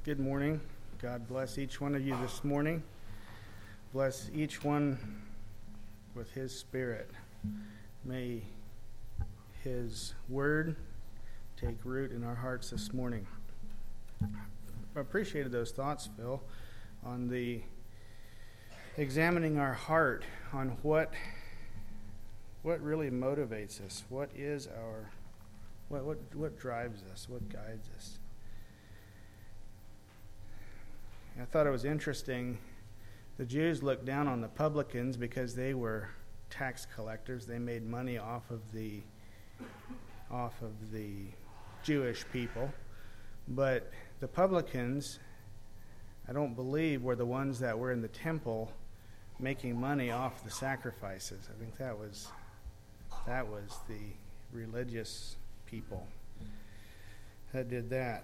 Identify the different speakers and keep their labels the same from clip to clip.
Speaker 1: Good morning. God bless each one of you this morning. Bless each one with His Spirit. May His Word take root in our hearts this morning. I appreciated those thoughts, Phil, on the examining our heart on what really motivates us. What is our what drives us? What guides us? I thought it was interesting. The Jews looked down on the publicans because they were tax collectors. They made money off of the Jewish people. But the publicans, I don't believe, were the ones that were in the temple making money off the sacrifices. I think that was the religious people that did that.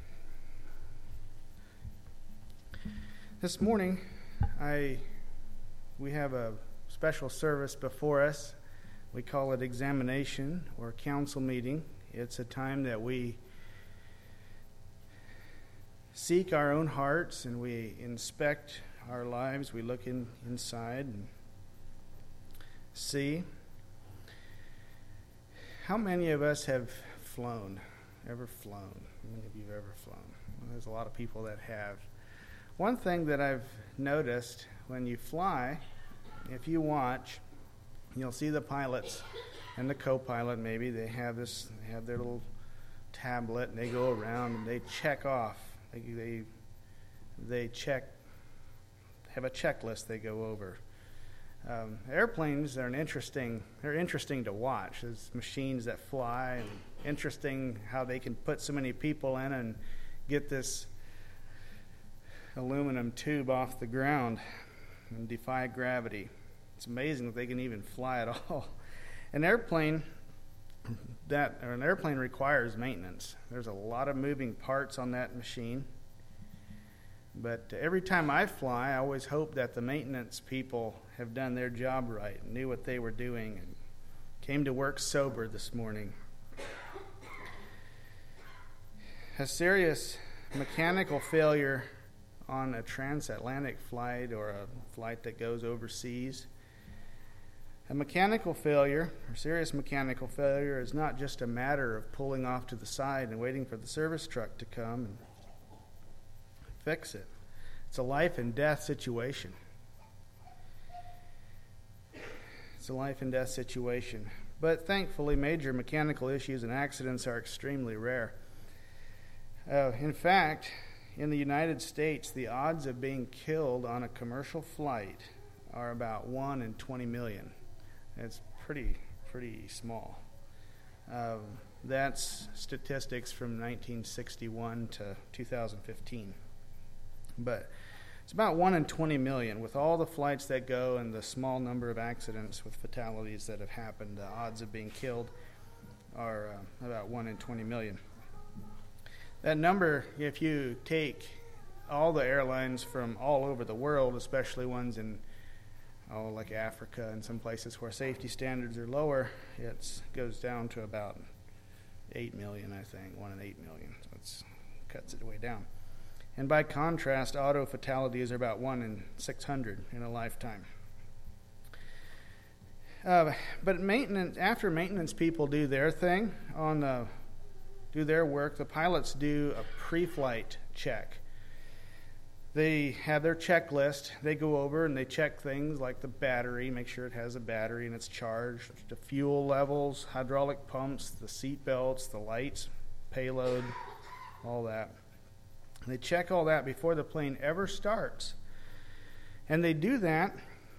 Speaker 1: This morning, we have a special service before us. We call it examination or council meeting. It's a time that we seek our own hearts and we inspect our lives. We look inside and see. How many of us have ever flown? How many of you have ever flown? Well, there's a lot of people that have. One thing that I've noticed when you fly, if you watch, you'll see the pilots and the co-pilot maybe, they have their little tablet and they go around and they check off. They check, have a checklist they go over. Airplanes are they're interesting to watch. There's machines that fly, and interesting how they can put so many people in and get this aluminum tube off the ground and defy gravity. It's amazing that they can even fly at all. An airplane requires maintenance. There's a lot of moving parts on that machine. But every time I fly, I always hope that the maintenance people have done their job right and knew what they were doing and came to work sober this morning. A serious mechanical failure on a transatlantic flight or a flight that goes overseas. A mechanical failure, or serious mechanical failure, is not just a matter of pulling off to the side and waiting for the service truck to come and fix it. It's a life and death situation. It's a life and death situation. But thankfully, major mechanical issues and accidents are extremely rare. In fact, in the United States, the odds of being killed on a commercial flight are about 1 in 20 million. It's pretty small. That's statistics from 1961 to 2015. But it's about 1 in 20 million. With all the flights that go and the small number of accidents with fatalities that have happened, the odds of being killed are about 1 in 20 million. That number, if you take all the airlines from all over the world, especially ones in like Africa and some places where safety standards are lower, it goes down to about 8 million, I think, 1 in 8 million. So it cuts it way down. And by contrast, auto fatalities are about 1 in 600 in a lifetime. But after maintenance people do their thing do their work, the pilots do a pre-flight check. They have their checklist. They go over and they check things like the battery, make sure it has a battery and it's charged, the fuel levels, hydraulic pumps, the seat belts, the lights, payload, all that. And they check all that before the plane ever starts. And they do that.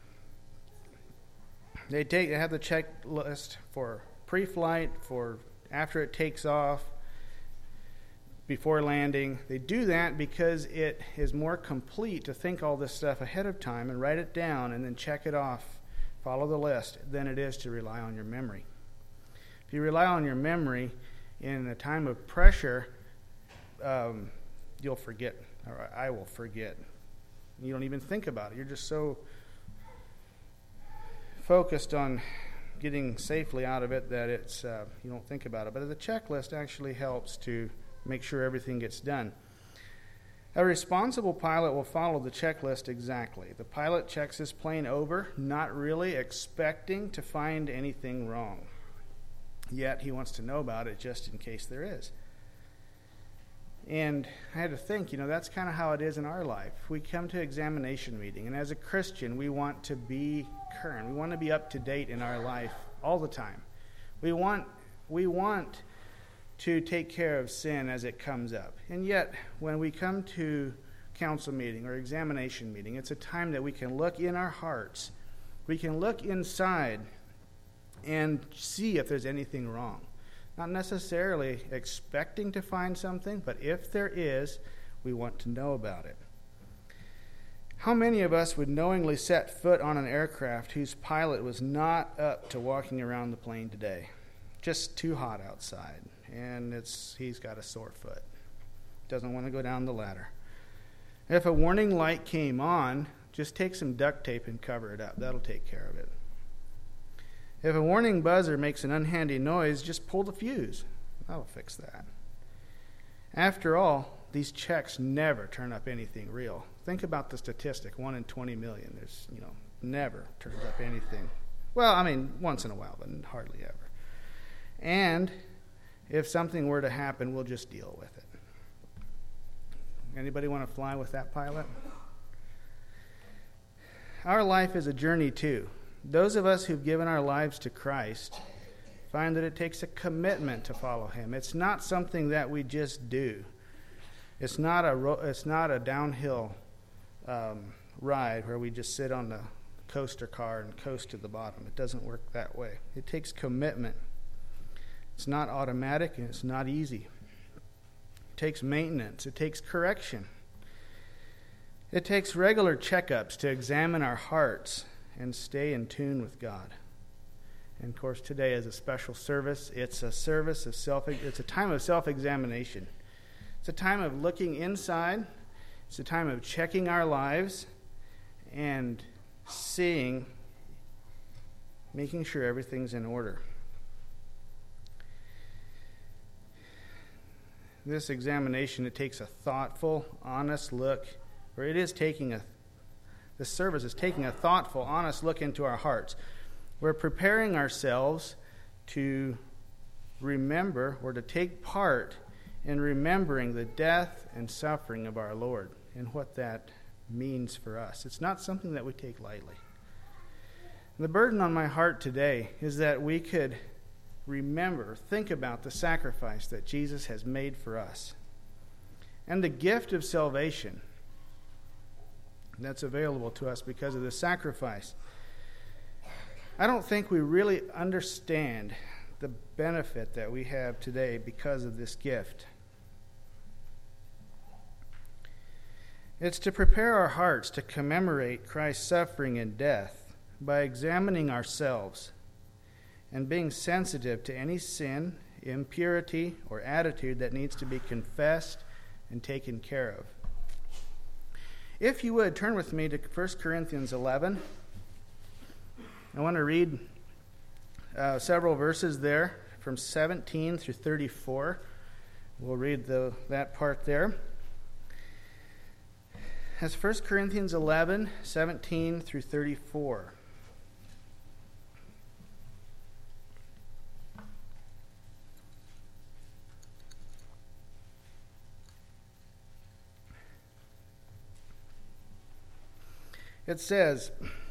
Speaker 1: They have the checklist for pre-flight, for after it takes off, before landing. They do that because it is more complete to think all this stuff ahead of time and write it down and then check it off, follow the list, than it is to rely on your memory. If you rely on your memory in a time of pressure, you'll forget, or I will forget. You don't even think about it. You're just so focused on getting safely out of it that it's you don't think about it. But the checklist actually helps to make sure everything gets done. A responsible pilot will follow the checklist exactly. The pilot checks his plane over, not really expecting to find anything wrong. Yet he wants to know about it just in case there is. And I had to think, that's kind of how it is in our life. We come to examination meeting, and as a Christian, we want to be current. We want to be up to date in our life all the time. We want to take care of sin as it comes up. And yet, when we come to council meeting or examination meeting, it's a time that we can look in our hearts. We can look inside and see if there's anything wrong. Not necessarily expecting to find something, but if there is, we want to know about it. How many of us would knowingly set foot on an aircraft whose pilot was not up to walking around the plane today? Just too hot outside, and he's got a sore foot. Doesn't want to go down the ladder. If a warning light came on, just take some duct tape and cover it up. That'll take care of it. If a warning buzzer makes an unhandy noise, just pull the fuse. That'll fix that. After all, these checks never turn up anything real. Think about the statistic, 1 in 20 million. There's, never turns up anything. Well, once in a while, but hardly ever. And if something were to happen, we'll just deal with it. Anybody want to fly with that pilot? Our life is a journey too. Those of us who've given our lives to Christ find that it takes a commitment to follow him. It's not something that we just do. It's not a downhill ride where we just sit on the coaster car and coast to the bottom. It doesn't work that way. It takes commitment. It's not automatic and it's not easy. It takes maintenance. It takes correction. It takes regular checkups to examine our hearts and stay in tune with God. And of course, today is a special service. It's a service of it's a time of self-examination. It's a time of looking inside. It's a time of checking our lives and making sure everything's in order. This examination, it takes a thoughtful, honest look, this service is taking a thoughtful, honest look into our hearts. We're preparing ourselves to remember or to take part in remembering the death and suffering of our Lord and what that means for us. It's not something that we take lightly. The burden on my heart today is that we could think about the sacrifice that Jesus has made for us and the gift of salvation that's available to us because of the sacrifice. I don't think we really understand the benefit that we have today because of this gift. It's to prepare our hearts to commemorate Christ's suffering and death by examining ourselves and being sensitive to any sin, impurity, or attitude that needs to be confessed and taken care of. If you would, turn with me to 1 Corinthians 11. I want to read several verses there from 17 through 34. We'll read that part there. That's 1 Corinthians 11, 17 through 34. It says,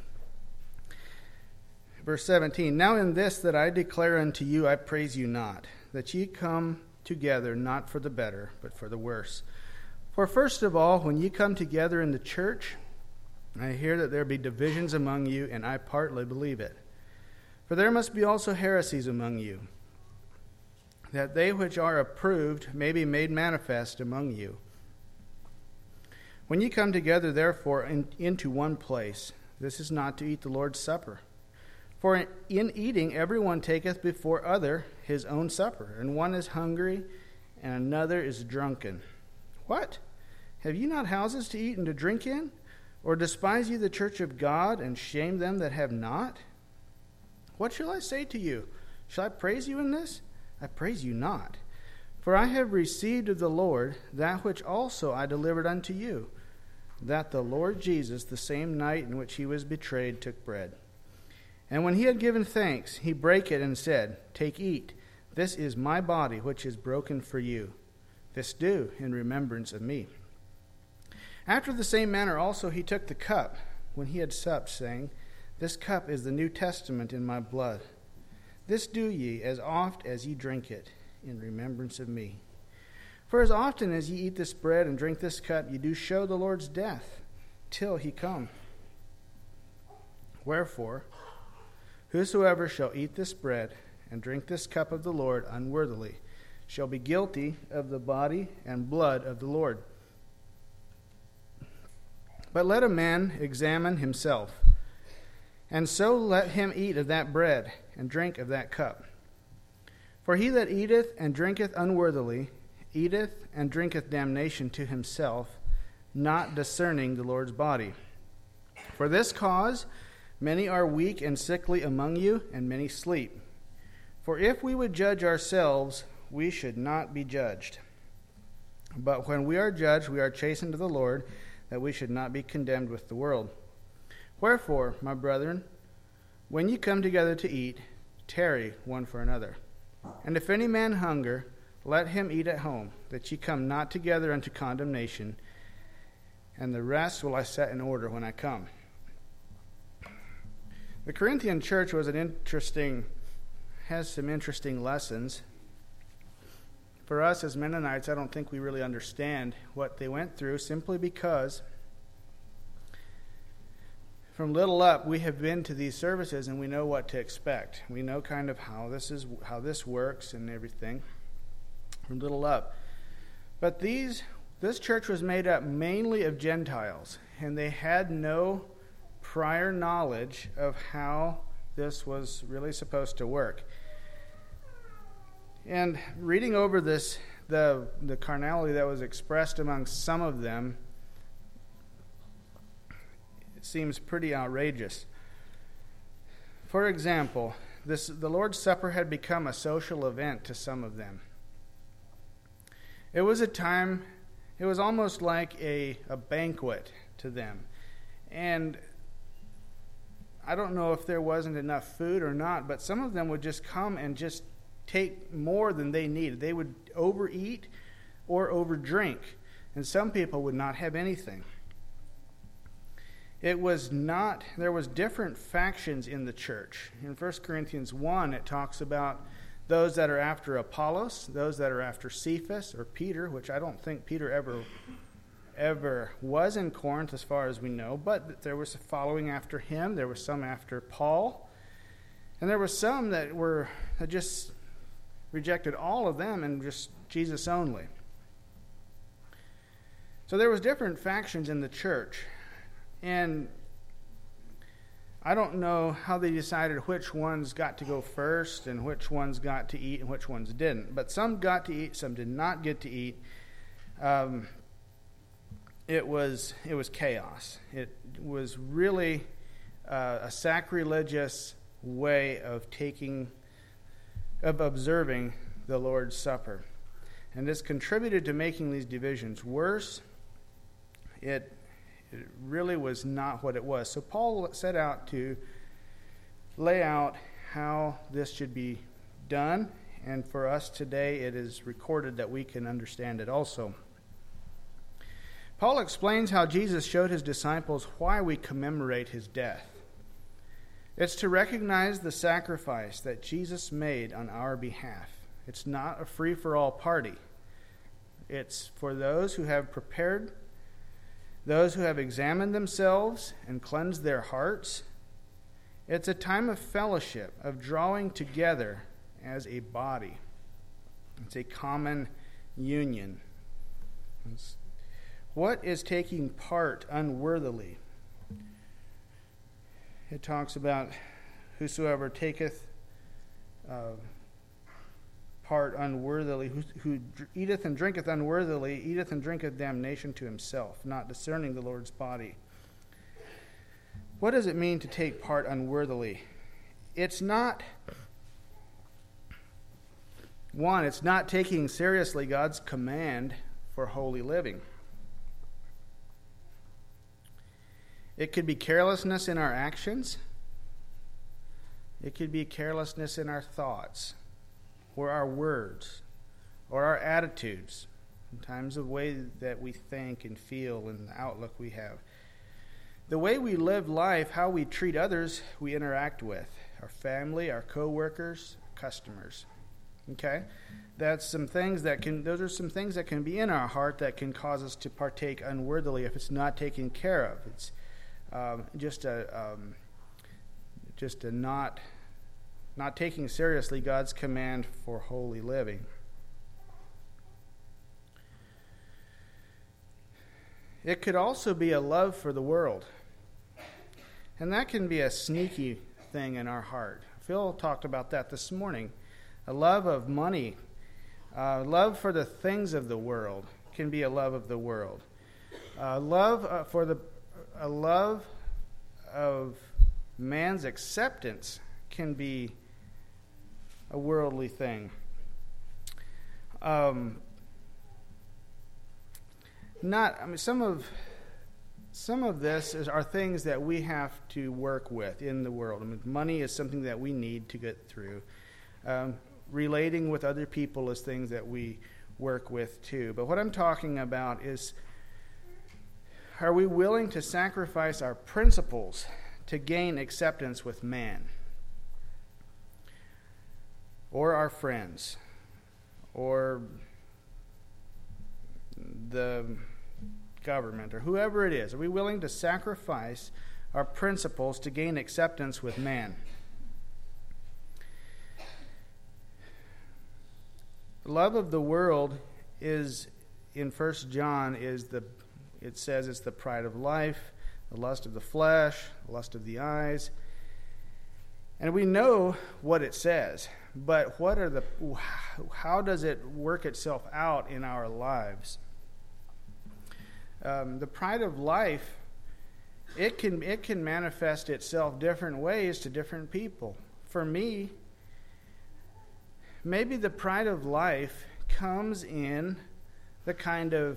Speaker 1: verse 17, "Now in this that I declare unto you, I praise you not, that ye come together not for the better, but for the worse. For first of all, when ye come together in the church, I hear that there be divisions among you, and I partly believe it. For there must be also heresies among you, that they which are approved may be made manifest among you. When ye come together, therefore, into one place, this is not to eat the Lord's Supper. For in eating everyone taketh before other his own supper, and one is hungry, and another is drunken. What? Have ye not houses to eat and to drink in? Or despise ye the church of God, and shame them that have not? What shall I say to you? Shall I praise you in this? I praise you not. For I have received of the Lord that which also I delivered unto you, that the Lord Jesus, the same night in which he was betrayed, took bread. And when he had given thanks, he brake it and said, Take, eat. This is my body, which is broken for you. This do in remembrance of me. After the same manner also he took the cup, when he had supped, saying, This cup is the New Testament in my blood. This do ye, as oft as ye drink it, in remembrance of me. For as often as ye eat this bread and drink this cup, ye do show the Lord's death, till he come. Wherefore, whosoever shall eat this bread and drink this cup of the Lord unworthily shall be guilty of the body and blood of the Lord. But let a man examine himself, and so let him eat of that bread and drink of that cup. For he that eateth and drinketh unworthily eateth and drinketh damnation to himself, not discerning the Lord's body. For this cause many are weak and sickly among you, and many sleep. For if we would judge ourselves, we should not be judged. But when we are judged, we are chastened to the Lord, that we should not be condemned with the world. Wherefore, my brethren, when ye come together to eat, tarry one for another. And if any man hunger, let him eat at home, that ye come not together unto condemnation, and the rest will I set in order when I come. The Corinthian church has some interesting lessons. For us as Mennonites, I don't think we really understand what they went through, simply because from little up, we have been to these services and we know what to expect. We know kind of how this works and everything from little up. But this church was made up mainly of Gentiles, and they had no prior knowledge of how this was really supposed to work. And reading over this, the carnality that was expressed among some of them, seems pretty outrageous. For example, the Lord's Supper had become a social event to some of them. It was almost like a banquet to them. And I don't know if there wasn't enough food or not, but some of them would just come and just take more than they needed. They would overeat or overdrink, and some people would not have anything. There was different factions in the church. In 1 Corinthians 1, it talks about those that are after Apollos, those that are after Cephas or Peter, which I don't think Peter ever was in Corinth as far as we know, but there was a following after him. There was some after Paul, and there were some that just rejected all of them and just Jesus only. So there was different factions in the church. And I don't know how they decided which ones got to go first and which ones got to eat and which ones didn't. But some got to eat, some did not get to eat. It was chaos. It was really a sacrilegious way of observing the Lord's Supper. And this contributed to making these divisions worse. It really was not what it was. So Paul set out to lay out how this should be done, and for us today it is recorded that we can understand it also. Paul explains how Jesus showed his disciples why we commemorate his death. It's to recognize the sacrifice that Jesus made on our behalf. It's not a free-for-all party. It's for those who have prepared, those who have examined themselves and cleansed their hearts. It's a time of fellowship, of drawing together as a body. It's a common union. What is taking part unworthily? It talks about whosoever taketh part unworthily, who eateth and drinketh unworthily, eateth and drinketh damnation to himself, not discerning the Lord's body. What does it mean to take part unworthily? It's not One, it's not taking seriously God's command for holy living. It could be carelessness in our actions. It could be carelessness in our thoughts, or our words, or our attitudes, sometimes the way that we think and feel and the outlook we have. The way we live life, how we treat others we interact with, our family, our co-workers, customers. Okay? Those are some things that can be in our heart that can cause us to partake unworthily if it's not taken care of. It's just a not taking seriously God's command for holy living. It could also be a love for the world. And that can be a sneaky thing in our heart. Phil talked about that this morning. A love of money, love for the things of the world can be a love of the world. A love of man's acceptance can be a worldly thing. Some of this are things that we have to work with in the world. I mean, money is something that we need to get through. Relating with other people is things that we work with too. But what I'm talking about is, are we willing to sacrifice our principles to gain acceptance with man? Or our friends? Or the government, or whoever it is? Are we willing to sacrifice our principles to gain acceptance with man? The love of the world is, in 1 John, it says it's the pride of life, the lust of the flesh, the lust of the eyes. And we know what it says, but how does it work itself out in our lives? The pride of life, it can manifest itself different ways to different people. For me, maybe the pride of life comes in the kind of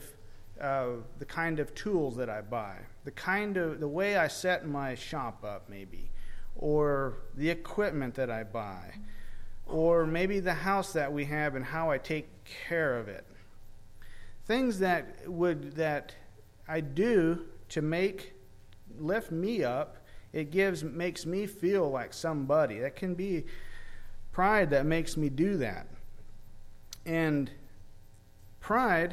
Speaker 1: tools that I buy, the way I set my shop up, maybe, or the equipment that I buy, or maybe the house that we have and how I take care of it. Things that I do to lift me up. It makes me feel like somebody. That can be pride that makes me do that. And pride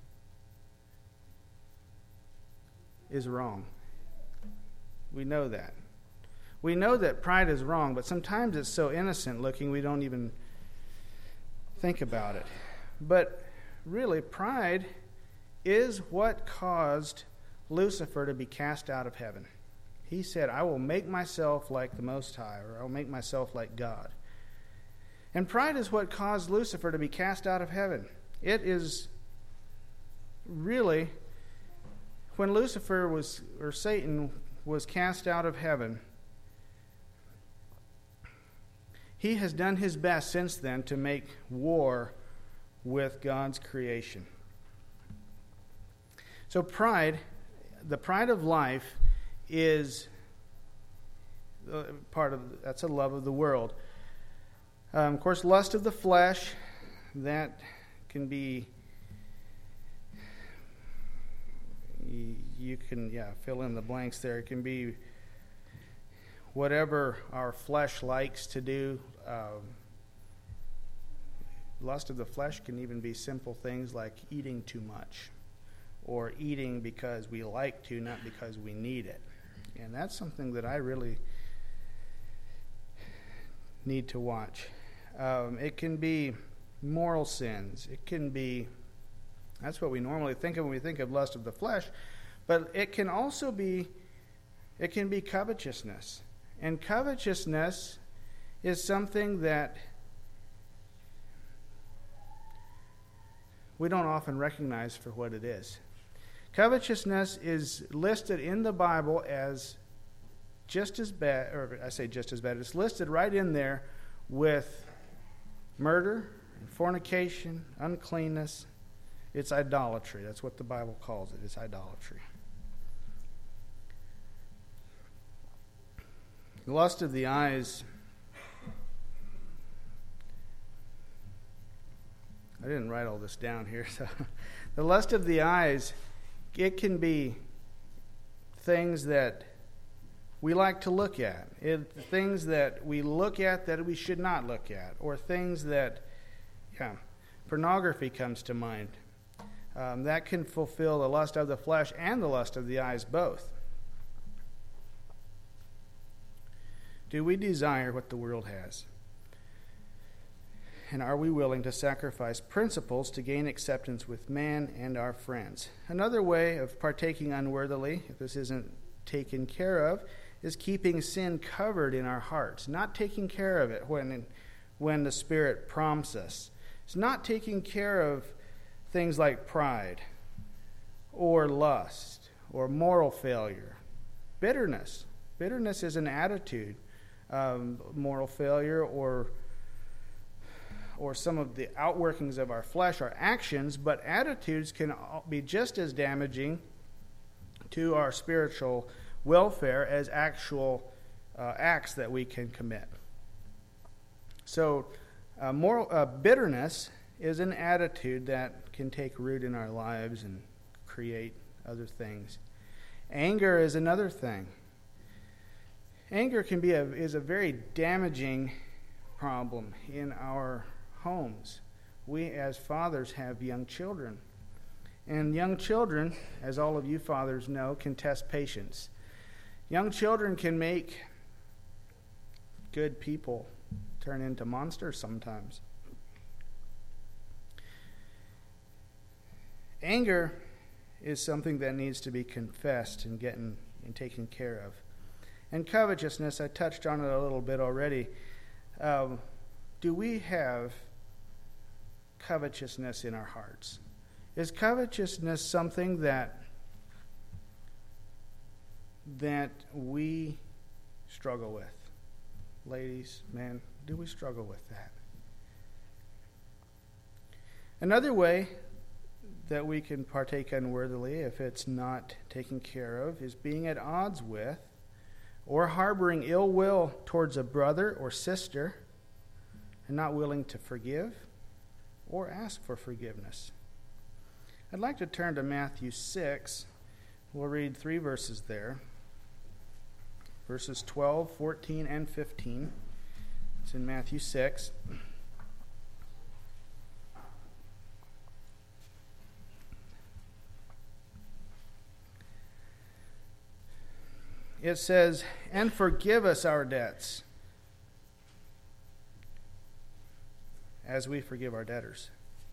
Speaker 1: is wrong. We know that. We know that pride is wrong, but sometimes it's so innocent looking we don't even think about it. But really, pride is what caused Lucifer to be cast out of heaven. He said, I will make myself like the Most High, or I'll make myself like God. And pride is what caused Lucifer to be cast out of heaven. It is really, when Satan was cast out of heaven, he has done his best since then to make war with God's creation. So the pride of life is that's a love of the world. Of course, lust of the flesh, that can be, you can fill in the blanks there. It can be whatever our flesh likes to do. Lust of the flesh can even be simple things like eating too much, or eating because we like to, not because we need it. And that's something that I really need to watch. It can be moral sins. It can be, that's what we normally think of when we think of lust of the flesh, but it can also be, covetousness. And covetousness is something that we don't often recognize for what it is. Covetousness is listed in the Bible as just as bad, or I say just as bad, it's listed right in there with murder, fornication, uncleanness. It's idolatry. That's what the Bible calls it. It's idolatry. The lust of the eyes. I didn't write all this down here. So, the lust of the eyes, it can be things that we like to look at. Things that we look at that we should not look at. Or things that, pornography comes to mind. That can fulfill the lust of the flesh and the lust of the eyes both. Do we desire what the world has? And are we willing to sacrifice principles to gain acceptance with man and our friends? Another way of partaking unworthily, if this isn't taken care of, is keeping sin covered in our hearts. Not taking care of it when the Spirit prompts us. It's not taking care of things like pride or lust or moral failure. Bitterness. Bitterness is an attitude. Moral failure or some of the outworkings of our flesh are actions, but attitudes can be just as damaging to our spiritual welfare as actual acts that we can commit. So bitterness is an attitude that can take root in our lives and create other things. Anger is another thing. Anger is a very damaging problem in our homes. We as fathers have young children. And young children, as all of you fathers know, can test patience. Young children can make good people turn into monsters sometimes. Anger is something that needs to be confessed and taken care of. And covetousness, I touched on it a little bit already. Do we have covetousness in our hearts? Is covetousness something that we struggle with? Ladies, men, do we struggle with that? Another way that we can partake unworthily, if it's not taken care of, is being at odds with or harboring ill will towards a brother or sister and not willing to forgive or ask for forgiveness. I'd like to turn to Matthew 6. We'll read 3 verses there. Verses 12, 14, and 15. It's in Matthew 6. It says, "And forgive us our debts, as we forgive our debtors.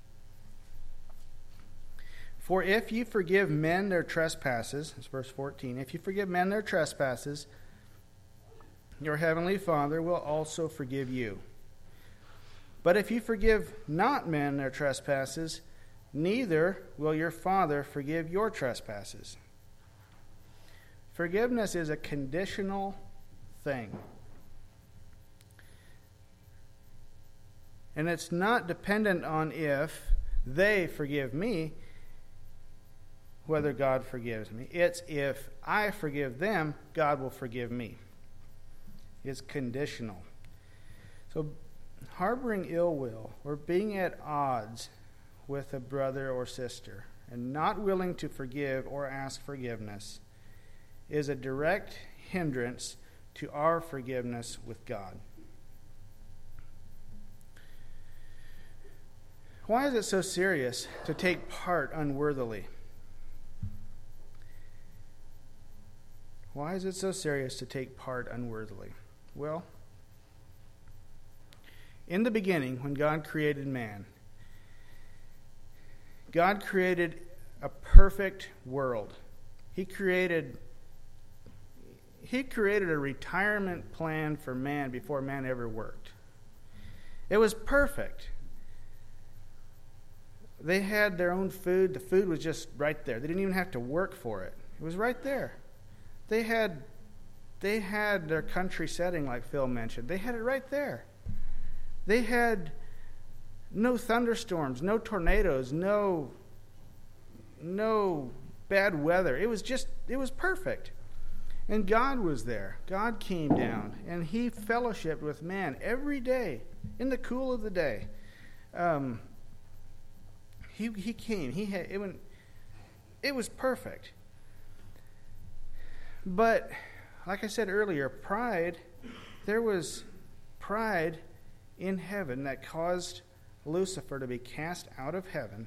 Speaker 1: For if you forgive men their trespasses," that's verse 14, "if you forgive men their trespasses, your heavenly Father will also forgive you. But if you forgive not men their trespasses, neither will your Father forgive your trespasses." Forgiveness is a conditional thing. And it's not dependent on if they forgive me, whether God forgives me. It's if I forgive them, God will forgive me. It's conditional. So harboring ill will or being at odds with a brother or sister and not willing to forgive or ask forgiveness is a direct hindrance to our forgiveness with God. Why is it so serious to take part unworthily? Why is it so serious to take part unworthily? Well, in the beginning, when God created man, God created a perfect world. He created a retirement plan for man before man ever worked. It was perfect. They had their own food. The food was just right there. They didn't even have to work for it. It was right there. They had their country setting, like Phil mentioned. They had it right there. They had No thunderstorms, no tornadoes, no bad weather. It was perfect. And God was there. God came down, and he fellowshiped with man every day in the cool of the day. He came. It was perfect. But like I said earlier, there was pride in heaven that caused Lucifer to be cast out of heaven.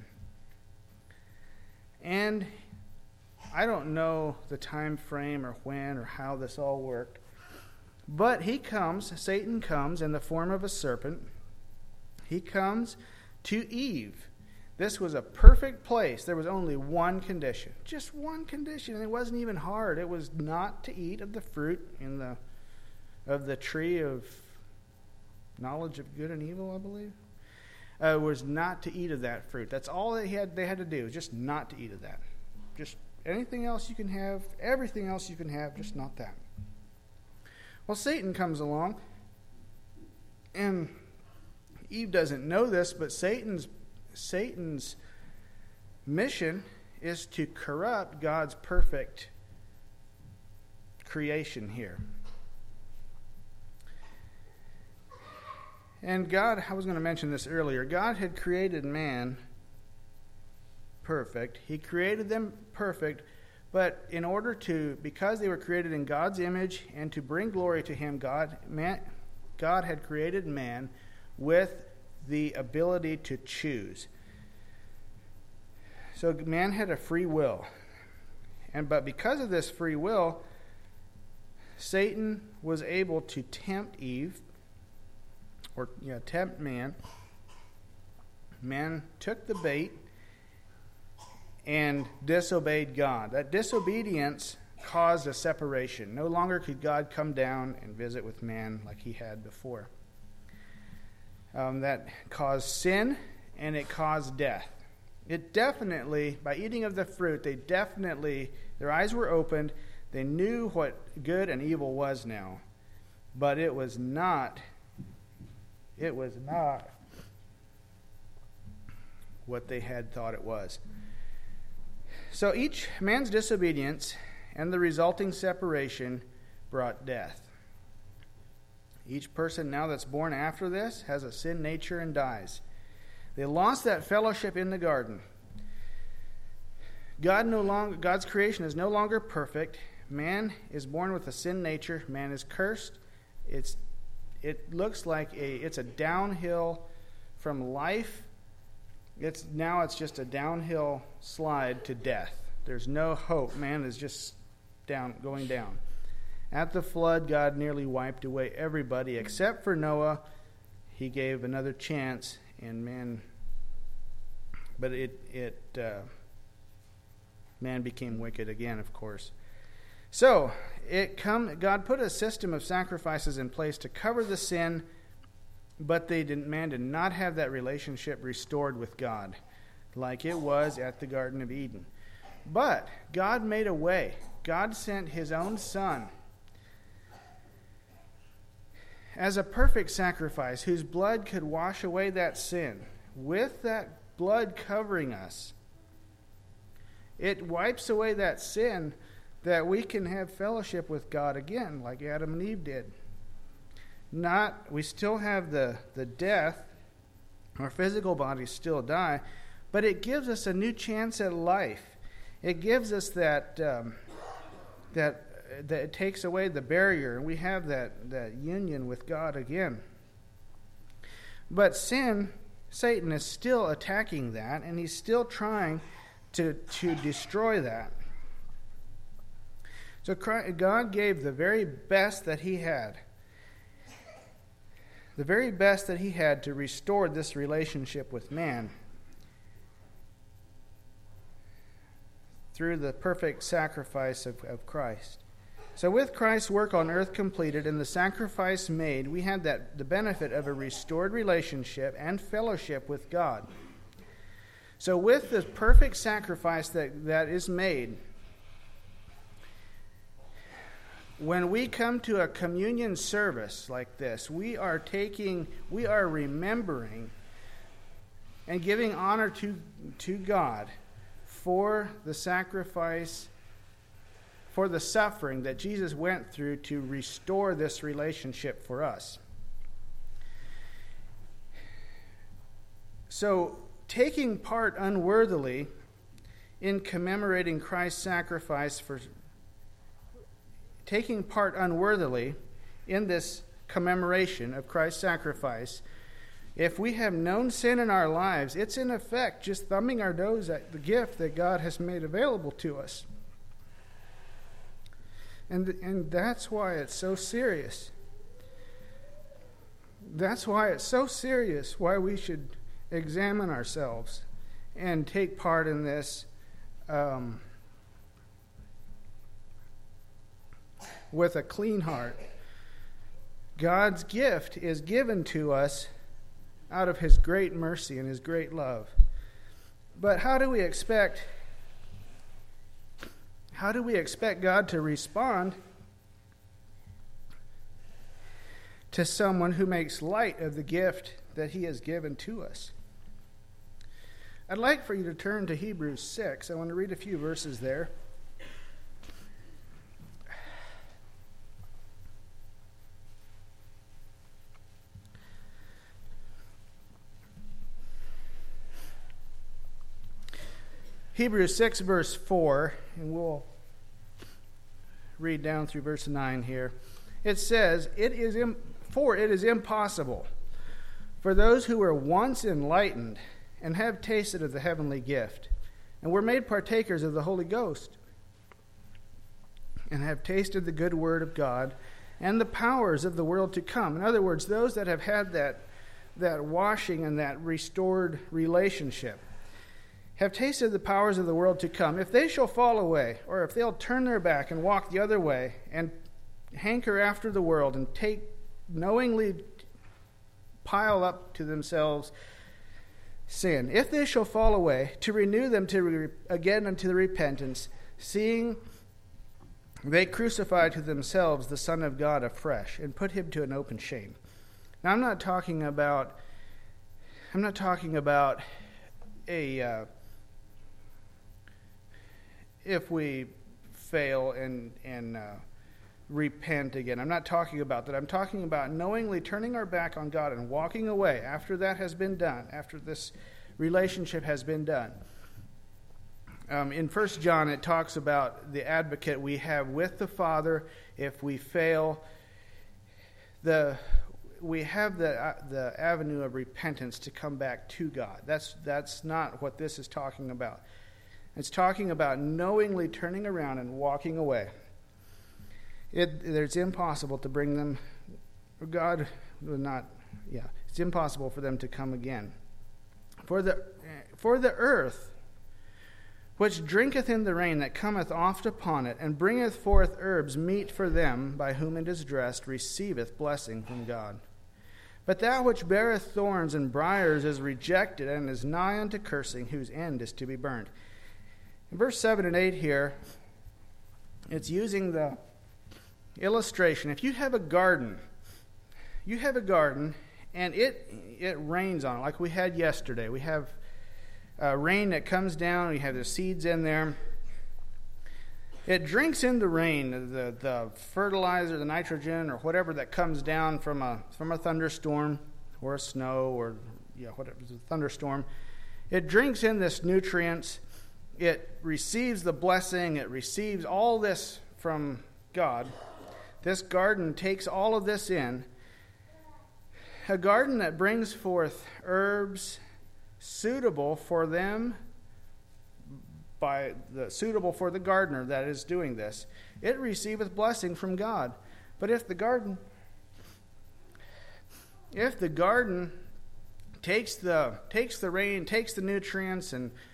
Speaker 1: And I don't know the time frame or when or how this all worked, but Satan comes in the form of a serpent. He comes to Eve. This was a perfect place. There was only one condition. Just one condition. And it wasn't even hard. It was not to eat of the fruit of the tree of knowledge of good and evil, I believe. It was not to eat of that fruit. That's all they had to do, just not to eat of that. Just anything else you can have, everything else you can have, just not that. Well, Satan comes along, and Eve doesn't know this, but Satan's mission is to corrupt God's perfect creation here. And God, I was going to mention this earlier, God had created man perfect. He created them perfect, but because they were created in God's image and to bring glory to him, God had created man with the ability to choose. So man had a free will. But because of this free will, Satan was able to tempt Eve, tempt man. Man took the bait and disobeyed God. That disobedience caused a separation. No longer could God come down and visit with man like he had before. That caused sin, and it caused death. It definitely, by eating of the fruit, their eyes were opened. They knew what good and evil was now. But it was not what they had thought it was. So each man's disobedience and the resulting separation brought death. Each person now that's born after this has a sin nature and dies. They lost that fellowship in the garden. God's creation is no longer perfect. Man is born with a sin nature. Man is cursed. It looks like it's a downhill from life. It's just a downhill slide to death. There's no hope. Man is just going down. At the flood, God nearly wiped away everybody except for Noah. He gave another chance, and man became wicked again, of course. So God put a system of sacrifices in place to cover the sin, but man did not have that relationship restored with God like it was at the Garden of Eden. But God made a way. God sent his own Son as a perfect sacrifice whose blood could wash away that sin. With that blood covering us, it wipes away that sin that we can have fellowship with God again, like Adam and Eve did. We still have the death, our physical bodies still die, but it gives us a new chance at life. It gives us that it takes away the barrier, and we have that union with God again. But Satan is still attacking that, and he's still trying to destroy that. So God gave the very best that he had. The very best that he had to restore this relationship with man through the perfect sacrifice of Christ. So with Christ's work on earth completed and the sacrifice made, we had the benefit of a restored relationship and fellowship with God. So with the perfect sacrifice that is made, when we come to a communion service like this, we are remembering and giving honor to God for the sacrifice, for the suffering that Jesus went through to restore this relationship for us. So, taking part unworthily in commemorating Christ's sacrifice taking part unworthily in this commemoration of Christ's sacrifice, if we have known sin in our lives, it's in effect just thumbing our nose at the gift that God has made available to us. And that's why it's so serious. That's why it's so serious, why we should examine ourselves and take part in this with a clean heart. God's gift is given to us out of his great mercy and his great love. But how do we expect God to respond to someone who makes light of the gift that he has given to us? I'd like for you to turn to Hebrews 6. I want to read a few verses there. Hebrews 6, verse 4, and we'll read down through verse 9 here. It says, it is impossible for those who were once enlightened and have tasted of the heavenly gift, and were made partakers of the Holy Ghost, and have tasted the good word of God and the powers of the world to come. In other words, those that have had that washing and that restored relationship, have tasted the powers of the world to come. If they shall fall away, or if they'll turn their back and walk the other way, and hanker after the world, and knowingly pile up to themselves sin, if they shall fall away, to renew them again unto the repentance, seeing they crucify to themselves the Son of God afresh, and put him to an open shame. Now, I'm not talking about if we fail and repent again. I'm not talking about that. I'm talking about knowingly turning our back on God and walking away after that has been done, after this relationship has been done. In 1 John, it talks about the advocate we have with the Father. If we fail, we have the avenue of repentance to come back to God. That's not what this is talking about. It's talking about knowingly turning around and walking away. It's impossible to bring them. God will not. Yeah, it's impossible for them to come again. For the earth, which drinketh in the rain that cometh oft upon it, and bringeth forth herbs meet for them by whom it is dressed, receiveth blessing from God. But that which beareth thorns and briars is rejected, and is nigh unto cursing, whose end is to be burned. In verse 7 and 8 here, it's using the illustration. If you have a garden, and it rains on it, like we had yesterday. We have rain that comes down, we have the seeds in there. It drinks in the rain, the fertilizer, the nitrogen, or whatever that comes down from a thunderstorm or a snow or whatever, a thunderstorm. It drinks in this nutrients. It receives the blessing. It receives all this from God. This garden takes all of this in. A garden that brings forth herbs suitable for them, suitable for the gardener that is doing this. It receiveth blessing from God. But if the garden takes the rain, takes the nutrients,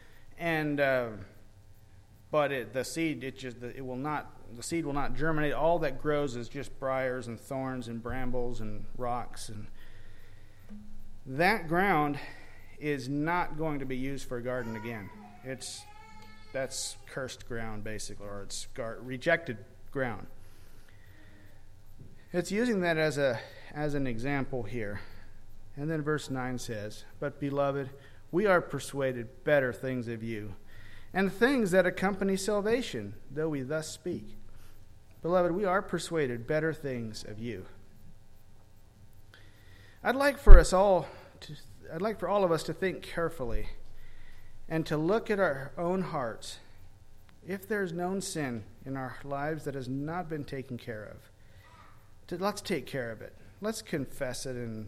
Speaker 1: but the seed will not germinate. All that grows is just briars and thorns and brambles and rocks, and that ground is not going to be used for a garden again. That's cursed ground, basically, or it's rejected ground. It's using that as an example here. And then verse 9 says, "But beloved, we are persuaded better things of you, and things that accompany salvation, though we thus speak. Beloved, we are persuaded better things of you. I'd like for all of us to think carefully and to look at our own hearts. If there's known sin in our lives that has not been taken care of, let's take care of it. Let's confess it. And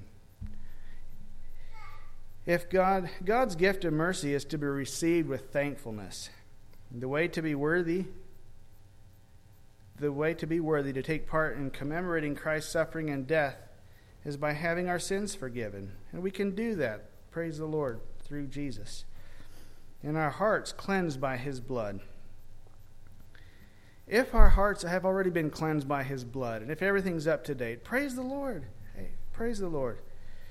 Speaker 1: if God's gift of mercy is to be received with thankfulness, the way to be worthy to take part in commemorating Christ's suffering and death is by having our sins forgiven. And we can do that, praise the Lord, through Jesus. And our hearts cleansed by his blood. If our hearts have already been cleansed by his blood, and if everything's up to date, praise the Lord. Hey, praise the Lord.